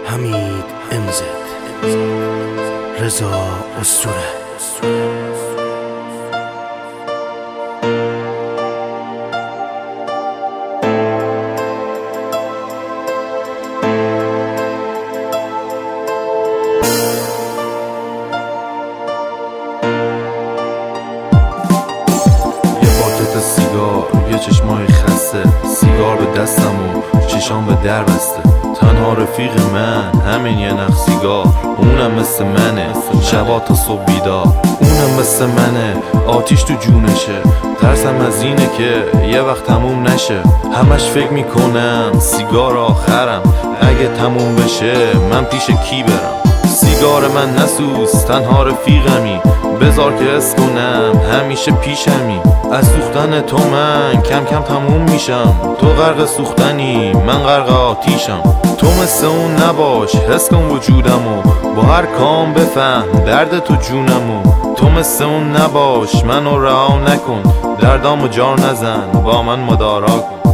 حمید امزد، رضا اسطوره. سیگار، یه چشمای خسته، سیگار به دستم و چشام به در بسته. تنها رفیق من همین یه نخ سیگار، اونم مثل منه شبا تا صبح بیدار. اونم مثل منه آتیش تو جونشه، ترسم از اینه که یه وقت تموم نشه. همش فکر میکنم سیگار آخرم، اگه تموم بشه من پیش کی برم؟ سیگار من نسوز، تنها رفیقمی، بذار که حس کنم همیشه پیشمی. از سوختن تو من کم کم تموم میشم، تو غرق سوختنی من غرق آتیشم. تو مثل اون نباش، حس کن وجودمو، با هر کام بفهم درد تو جونمو. تو مثل اون نباش، منو رها نکن، دردامو جار نزن، با من مدارا کن.